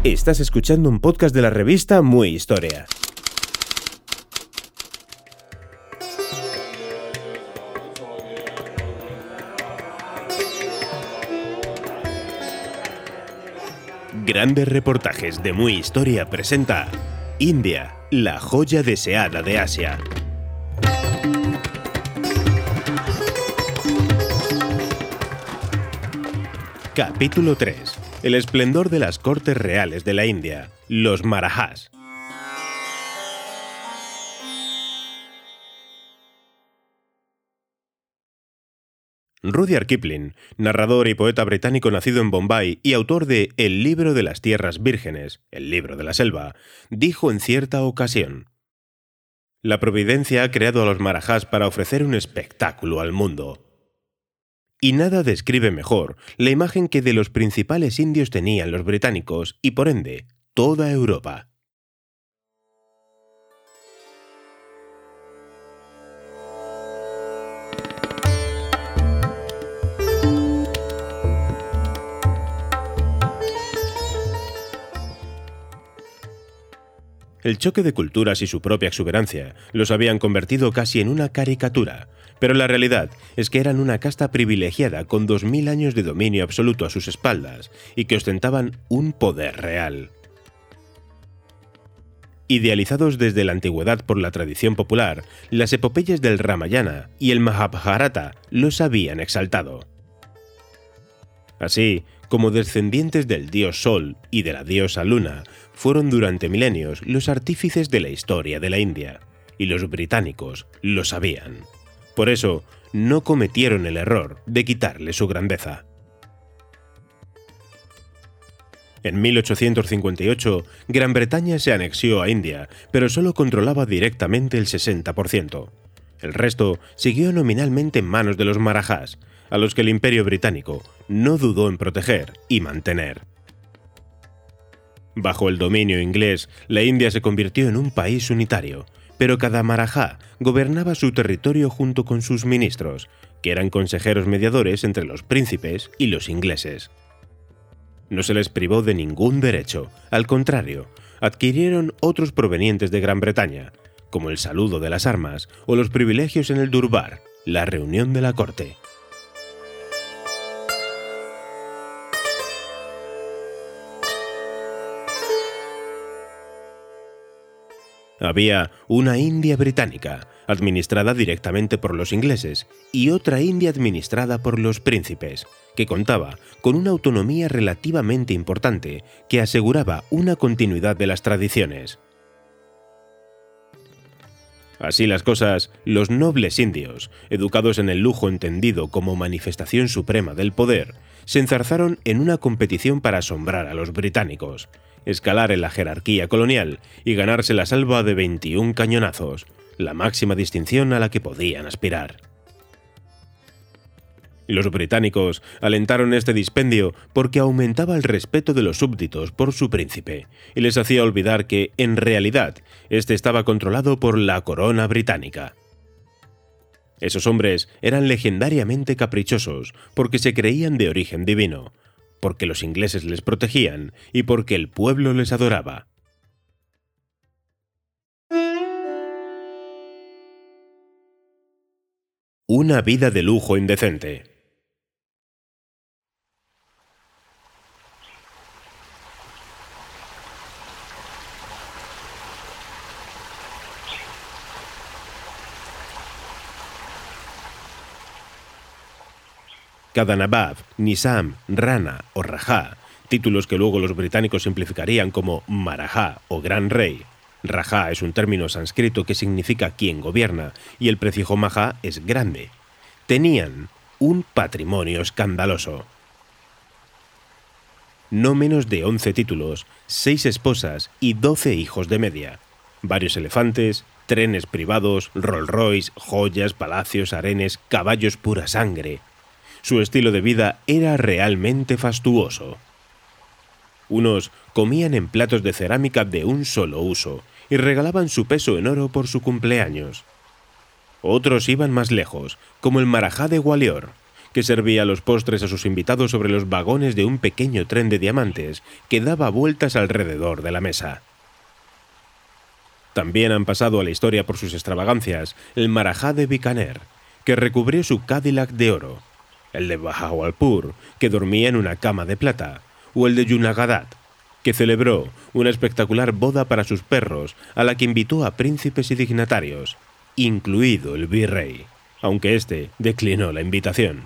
Estás escuchando un podcast de la revista Muy Historia. Grandes reportajes de Muy Historia presenta India, la joya deseada de Asia. Capítulo 3. El esplendor de las cortes reales de la India, los Marajás. Rudyard Kipling, narrador y poeta británico nacido en Bombay y autor de El libro de las tierras vírgenes, el libro de la selva, dijo en cierta ocasión: «La providencia ha creado a los Marajás para ofrecer un espectáculo al mundo». Y nada describe mejor la imagen que de los principales indios tenían los británicos y, por ende, toda Europa. El choque de culturas y su propia exuberancia los habían convertido casi en una caricatura, pero la realidad es que eran una casta privilegiada con 2000 años de dominio absoluto a sus espaldas y que ostentaban un poder real. Idealizados desde la antigüedad por la tradición popular, las epopeyas del Ramayana y el Mahabharata los habían exaltado. Así, como descendientes del dios Sol y de la diosa Luna, fueron durante milenios los artífices de la historia de la India, y los británicos lo sabían. Por eso, no cometieron el error de quitarle su grandeza. En 1858, Gran Bretaña se anexió a India, pero solo controlaba directamente el 60%. El resto siguió nominalmente en manos de los Marajás, a los que el Imperio Británico no dudó en proteger y mantener. Bajo el dominio inglés, la India se convirtió en un país unitario, pero cada Marajá gobernaba su territorio junto con sus ministros, que eran consejeros mediadores entre los príncipes y los ingleses. No se les privó de ningún derecho, al contrario, adquirieron otros provenientes de Gran Bretaña, como el saludo de las armas o los privilegios en el Durbar, la reunión de la corte. Había una India británica, administrada directamente por los ingleses, y otra India administrada por los príncipes, que contaba con una autonomía relativamente importante que aseguraba una continuidad de las tradiciones. Así las cosas, los nobles indios, educados en el lujo entendido como manifestación suprema del poder, se enzarzaron en una competición para asombrar a los británicos, escalar en la jerarquía colonial y ganarse la salva de 21 cañonazos, la máxima distinción a la que podían aspirar. Los británicos alentaron este dispendio porque aumentaba el respeto de los súbditos por su príncipe y les hacía olvidar que, en realidad, este estaba controlado por la corona británica. Esos hombres eran legendariamente caprichosos porque se creían de origen divino, porque los ingleses les protegían y porque el pueblo les adoraba. Una vida de lujo indecente. Cada Nabab, Nizam, Rana o Rajá, títulos que luego los británicos simplificarían como Marajá o Gran Rey. Rajá es un término sánscrito que significa quien gobierna y el prefijo Maha es grande. Tenían un patrimonio escandaloso. No menos de 11 títulos, 6 esposas y 12 hijos de media. Varios elefantes, trenes privados, Rolls Royce, joyas, palacios, harenes, caballos pura sangre. Su estilo de vida era realmente fastuoso. Unos comían en platos de cerámica de un solo uso y regalaban su peso en oro por su cumpleaños. Otros iban más lejos, como el Marajá de Gwalior, que servía los postres a sus invitados sobre los vagones de un pequeño tren de diamantes que daba vueltas alrededor de la mesa. También han pasado a la historia por sus extravagancias el Marajá de Bikaner, que recubrió su Cadillac de oro, el de Bahawalpur, que dormía en una cama de plata, o el de Junagadh, que celebró una espectacular boda para sus perros a la que invitó a príncipes y dignatarios, incluido el virrey, aunque éste declinó la invitación.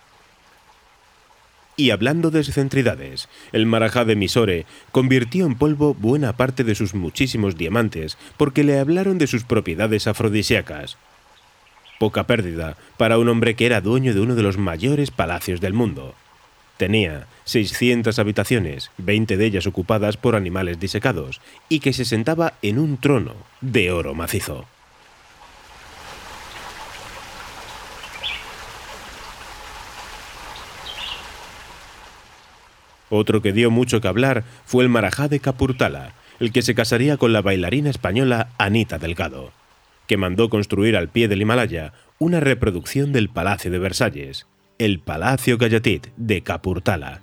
Y hablando de excentridades, el Marajá de Mysore convirtió en polvo buena parte de sus muchísimos diamantes porque le hablaron de sus propiedades afrodisíacas. Poca pérdida para un hombre que era dueño de uno de los mayores palacios del mundo. Tenía 600 habitaciones, 20 de ellas ocupadas por animales disecados, y que se sentaba en un trono de oro macizo. Otro que dio mucho que hablar fue el Marajá de Kapurthala, el que se casaría con la bailarina española Anita Delgado, que mandó construir al pie del Himalaya una reproducción del Palacio de Versalles, el Palacio Gayatit de Kapurthala.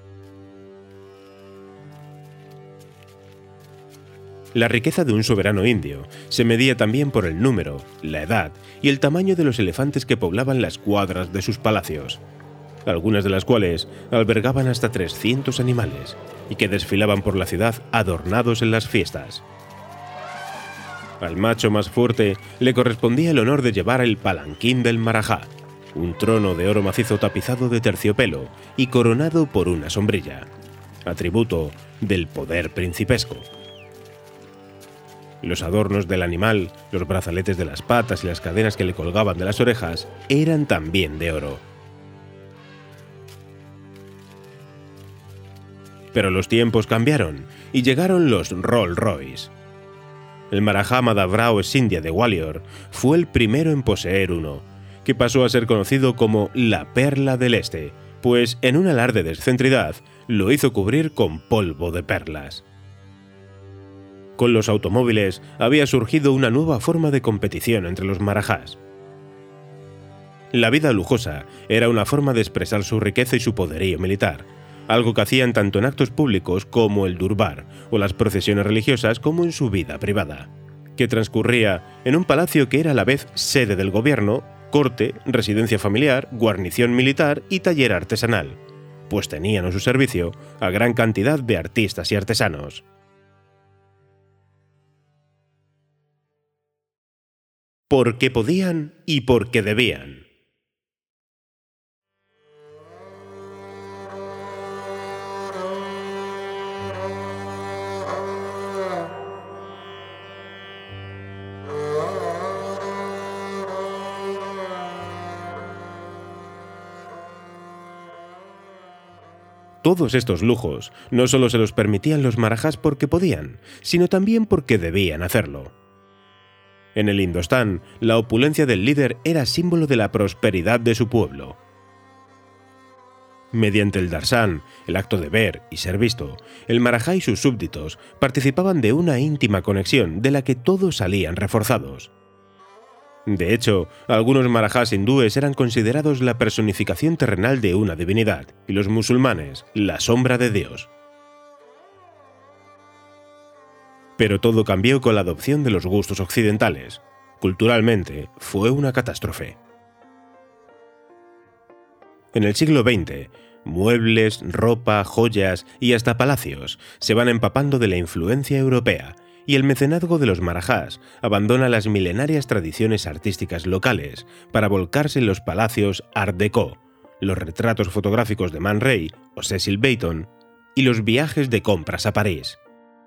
La riqueza de un soberano indio se medía también por el número, la edad y el tamaño de los elefantes que poblaban las cuadras de sus palacios, algunas de las cuales albergaban hasta 300 animales y que desfilaban por la ciudad adornados en las fiestas. Al macho más fuerte le correspondía el honor de llevar el palanquín del Marajá, un trono de oro macizo tapizado de terciopelo y coronado por una sombrilla, atributo del poder principesco. Los adornos del animal, los brazaletes de las patas y las cadenas que le colgaban de las orejas eran también de oro. Pero los tiempos cambiaron y llegaron los Rolls Royce. El Marajá Madhavrao Scindia de Gwalior fue el primero en poseer uno, que pasó a ser conocido como la Perla del Este, pues en un alarde de excentridad lo hizo cubrir con polvo de perlas. Con los automóviles había surgido una nueva forma de competición entre los marajás. La vida lujosa era una forma de expresar su riqueza y su poderío militar, algo que hacían tanto en actos públicos como el durbar o las procesiones religiosas como en su vida privada, que transcurría en un palacio que era a la vez sede del gobierno, corte, residencia familiar, guarnición militar y taller artesanal, pues tenían a su servicio a gran cantidad de artistas y artesanos. Porque podían y porque debían. Todos estos lujos no solo se los permitían los marajás porque podían, sino también porque debían hacerlo. En el Indostán, la opulencia del líder era símbolo de la prosperidad de su pueblo. Mediante el darshan, el acto de ver y ser visto, el marajá y sus súbditos participaban de una íntima conexión de la que todos salían reforzados. De hecho, algunos marajás hindúes eran considerados la personificación terrenal de una divinidad, y los musulmanes, la sombra de Dios. Pero todo cambió con la adopción de los gustos occidentales. Culturalmente, fue una catástrofe. En el siglo XX, muebles, ropa, joyas y hasta palacios se van empapando de la influencia europea, y el mecenazgo de los marajás abandona las milenarias tradiciones artísticas locales para volcarse en los palacios Art Deco, los retratos fotográficos de Man Ray o Cecil Beaton y los viajes de compras a París.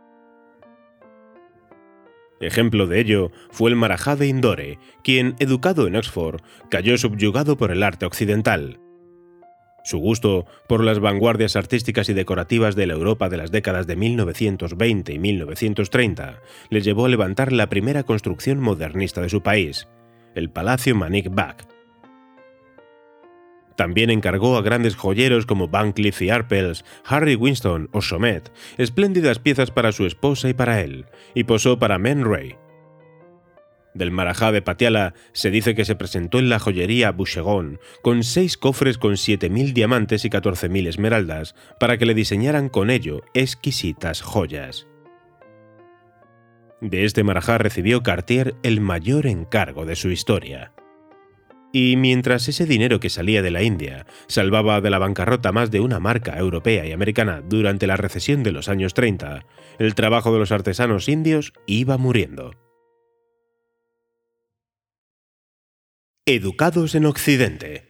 Ejemplo de ello fue el marajá de Indore, quien, educado en Oxford, cayó subyugado por el arte occidental. Su gusto por las vanguardias artísticas y decorativas de la Europa de las décadas de 1920 y 1930 le llevó a levantar la primera construcción modernista de su país, el Palacio Manik Bagh. También encargó a grandes joyeros como Van Cleef & Arpels, Harry Winston o Chomet espléndidas piezas para su esposa y para él, y posó para Man Ray. Del Marajá de Patiala se dice que se presentó en la joyería Boucheron con 6 cofres con 7.000 diamantes y 14.000 esmeraldas para que le diseñaran con ello exquisitas joyas. De este Marajá recibió Cartier el mayor encargo de su historia. Y mientras ese dinero que salía de la India salvaba de la bancarrota más de una marca europea y americana durante la recesión de los años 30, el trabajo de los artesanos indios iba muriendo. Educados en Occidente.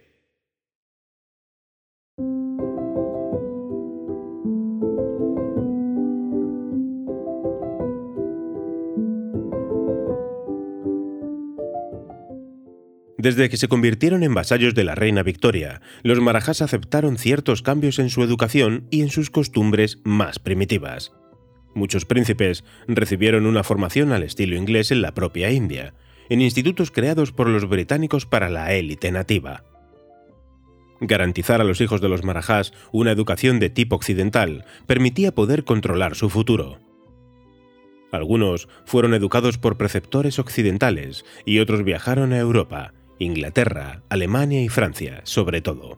Desde que se convirtieron en vasallos de la reina Victoria, los marajás aceptaron ciertos cambios en su educación y en sus costumbres más primitivas. Muchos príncipes recibieron una formación al estilo inglés en la propia India, en institutos creados por los británicos para la élite nativa. Garantizar a los hijos de los marajás una educación de tipo occidental permitía poder controlar su futuro. Algunos fueron educados por preceptores occidentales y otros viajaron a Europa, Inglaterra, Alemania y Francia, sobre todo.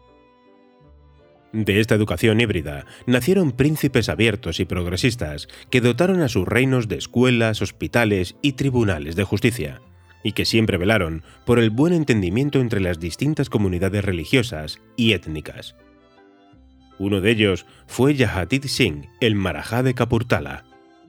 De esta educación híbrida nacieron príncipes abiertos y progresistas que dotaron a sus reinos de escuelas, hospitales y tribunales de justicia, y que siempre velaron por el buen entendimiento entre las distintas comunidades religiosas y étnicas. Uno de ellos fue Jahatit Singh, el Marajá de Kapurthala.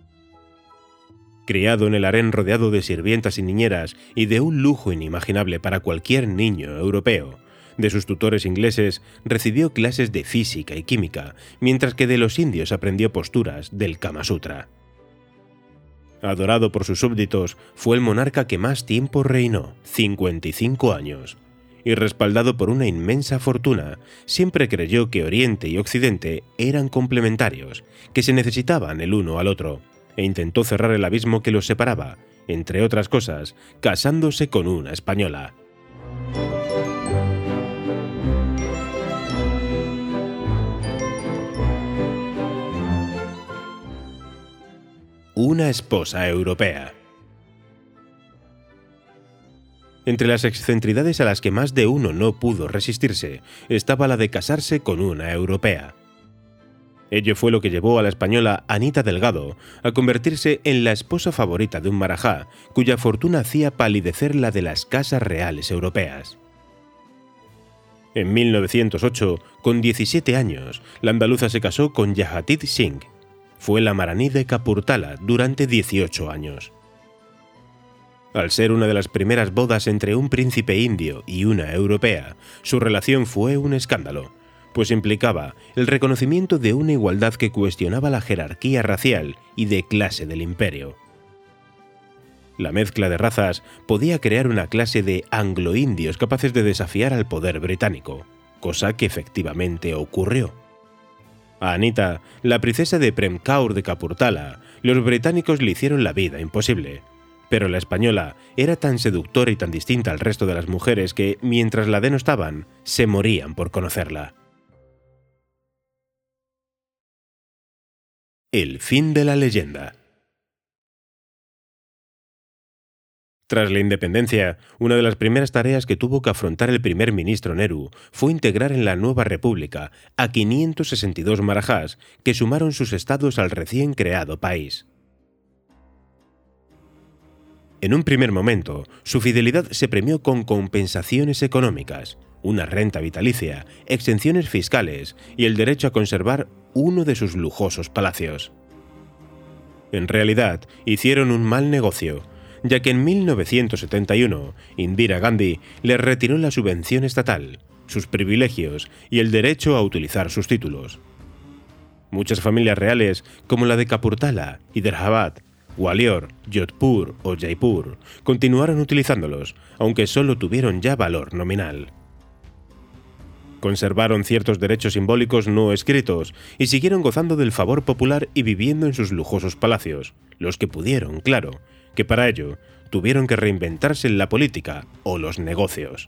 Criado en el harén rodeado de sirvientas y niñeras y de un lujo inimaginable para cualquier niño europeo, de sus tutores ingleses recibió clases de física y química, mientras que de los indios aprendió posturas del Kama Sutra. Adorado por sus súbditos, fue el monarca que más tiempo reinó, 55 años, y respaldado por una inmensa fortuna, siempre creyó que Oriente y Occidente eran complementarios, que se necesitaban el uno al otro, e intentó cerrar el abismo que los separaba, entre otras cosas, casándose con una española. Una esposa europea. Entre las excentridades a las que más de uno no pudo resistirse estaba la de casarse con una europea. Ello fue lo que llevó a la española Anita Delgado a convertirse en la esposa favorita de un marajá, cuya fortuna hacía palidecer la de las casas reales europeas. En 1908, con 17 años, la andaluza se casó con Jahatit Singh. Fue la Maharaní de Kapurthala durante 18 años. Al ser una de las primeras bodas entre un príncipe indio y una europea, su relación fue un escándalo, pues implicaba el reconocimiento de una igualdad que cuestionaba la jerarquía racial y de clase del imperio. La mezcla de razas podía crear una clase de anglo-indios capaces de desafiar al poder británico, cosa que efectivamente ocurrió. A Anita, la princesa de Prem Kaur de Kapurthala, los británicos le hicieron la vida imposible, pero la española era tan seductora y tan distinta al resto de las mujeres que, mientras la denostaban, se morían por conocerla. El fin de la leyenda. Tras la independencia, una de las primeras tareas que tuvo que afrontar el primer ministro Nehru fue integrar en la nueva república a 562 marajás que sumaron sus estados al recién creado país. En un primer momento, su fidelidad se premió con compensaciones económicas, una renta vitalicia, exenciones fiscales y el derecho a conservar uno de sus lujosos palacios. En realidad, hicieron un mal negocio, ya que en 1971 Indira Gandhi les retiró la subvención estatal, sus privilegios y el derecho a utilizar sus títulos. Muchas familias reales, como la de Kapurthala, Hyderabad, Gwalior, Jodhpur o Jaipur, continuaron utilizándolos, aunque solo tuvieron ya valor nominal. Conservaron ciertos derechos simbólicos no escritos y siguieron gozando del favor popular y viviendo en sus lujosos palacios, los que pudieron, claro, que para ello tuvieron que reinventarse en la política o los negocios.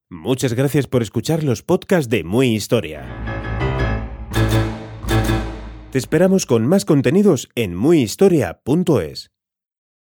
Muchas gracias por escuchar los podcasts de Muy Historia. Te esperamos con más contenidos en muyhistoria.es.